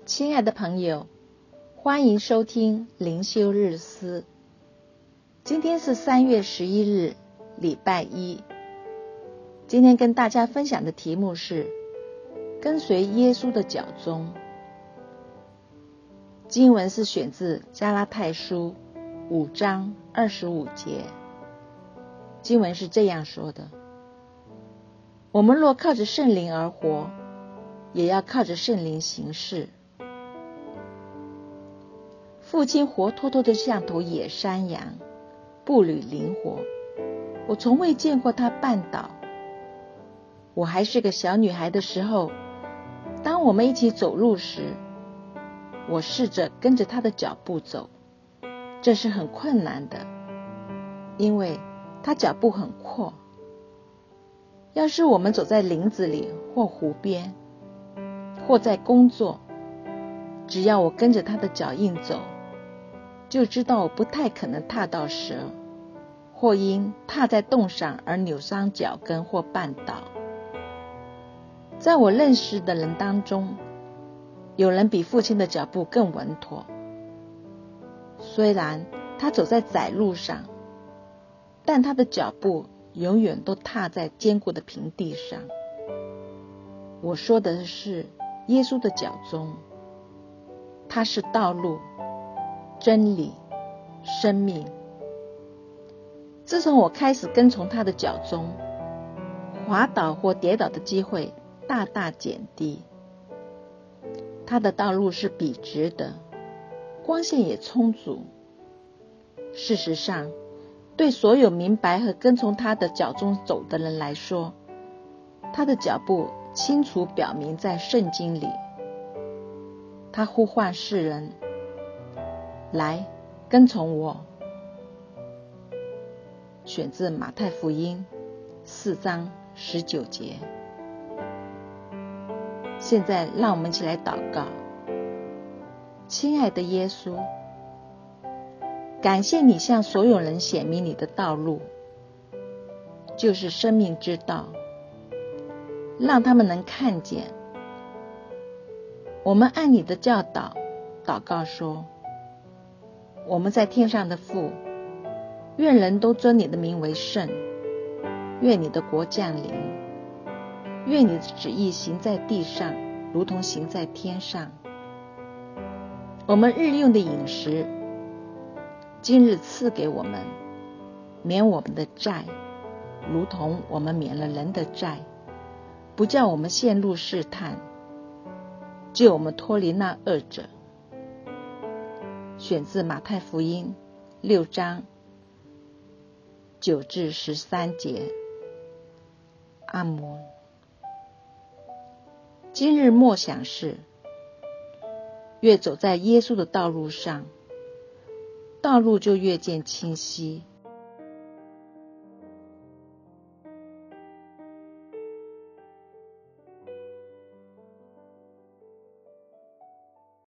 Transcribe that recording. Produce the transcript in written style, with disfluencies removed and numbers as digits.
亲爱的朋友，欢迎收听灵修日思。今天是3月11日，礼拜一。今天跟大家分享的题目是跟随耶稣的脚踪。经文是选自加拉太书5章25节。经文是这样说的：我们若靠着圣灵而活，也要靠着圣灵行事。父亲活脱脱的像头野山羊，步履灵活，我从未见过他绊倒。我还是个小女孩的时候，当我们一起走路时，我试着跟着他的脚步走，这是很困难的，因为他脚步很阔。要是我们走在林子里或湖边，或在工作，只要我跟着他的脚印走，就知道我不太可能踏到蛇，或因踏在洞上而扭伤脚跟或绊倒。在我认识的人当中，有人比父亲的脚步更稳妥。虽然他走在窄路上，但他的脚步永远都踏在坚固的平地上。我说的是耶稣的脚踪，他是道路、真理、生命。自从我开始跟从他的脚踪，滑倒或跌倒的机会大大减低。他的道路是笔直的，光线也充足。事实上，对所有明白和跟从他的脚中走的人来说，他的脚步清楚表明在圣经里。他呼唤世人来跟从我，选自马太福音4章19节。现在让我们一起来祷告。亲爱的耶稣，感谢你向所有人显明你的道路，就是生命之道，让他们能看见。我们按你的教导祷告说，我们在天上的父，愿人都尊你的名为圣，愿你的国降临，愿你的旨意行在地上，如同行在天上。我们日用的饮食，今日赐给我们，免我们的债，如同我们免了人的债，不叫我们陷入试探，救我们脱离那恶者。选自马太福音6章9至13节。阿们。今日默想是，越走在耶稣的道路上，道路就越见清晰，